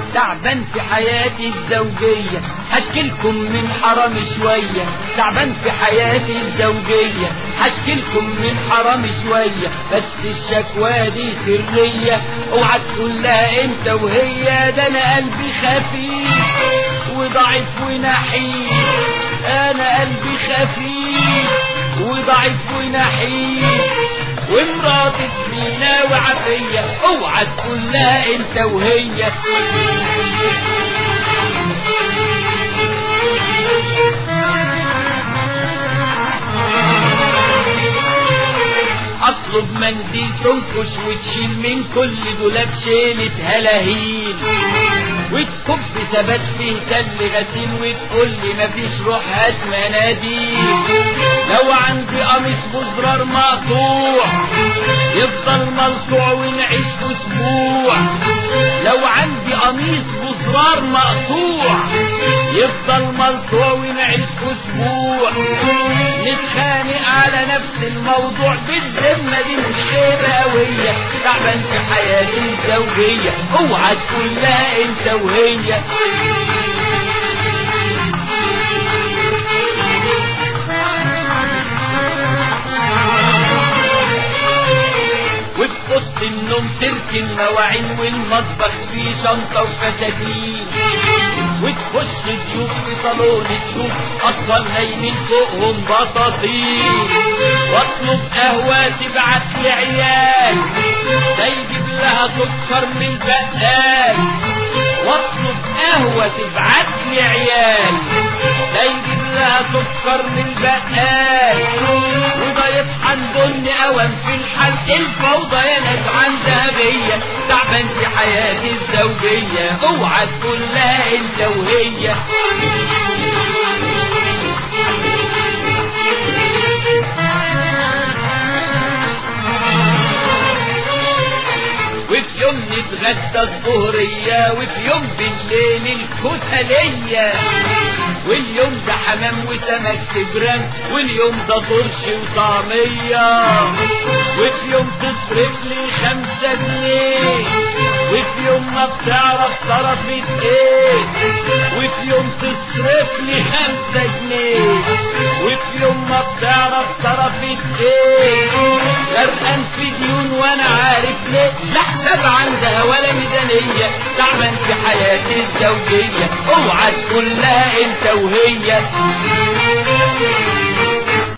تعبان في حياتي الزوجية هشكلكم من حرام شوية، تعبان في حياتي الزوجية هشكلكم من حرام شوية، بس الشكوى دي سرية اوعى تقول لها انت وهي، ده انا قلبي خفيف وضعيف ونحيف، انا قلبي خفيف وضعيف ونحيف، ومراتي سمينة وعافية اوعى تقول لها انت وهي. اطلب منديل تنكش وتشيل من كل دولاب شيلة هلاهين، وتكب ثبات فيه تل غسيل وتقول لي مفيش روح هات مناديل، لو عندي قميص بزرار مقطوع يفضل ملطوع ونعيش اسبوع، لو عندي قميص بزرار مقطوع يفضل ملطوع ونعيش اسبوع، نتخانق على نفس الموضوع بالذمة دي مش خير قوية، تعبان في حياتي الزوجية اوعى تقول لها انت وهي. وفي اوضة النوم تركن مواعين والمطبخ فيه شنطة وفساتين، وتخش ضيوف في صالون تشوف اطفال نايمين فوقهم بطاطين، واطلب قهوة تبعت لعيال ده يجيب لها سكر من البقال، واطلب قهوة تبعت لعيال ده يجيب لها سكر من البقال، وده يطحن بن قوام في الحلق، الفوضى يا ناس عندها غية، تعبان في حياتي الزوجية اوعى تقول لها انت وهي. وفي يوم نتغدى الظهرية وفي يوم بالليل الكتلية، واليوم ده حمام وسمك تبران واليوم ده طرش وطعمية، وفي يوم تصرف لي 5 جنيه وفي يوم ما بتعرف صرفت ايه، وفي يوم تصرف لي 5 جنيه وفي يوم ما بتعرف صرفت ايه، غرقان في ديون وانا عارف ليه، لا حساب عندها ولا ميزانية، تعبان في حياتي الزوجية اوعى تقول لها انت وهي.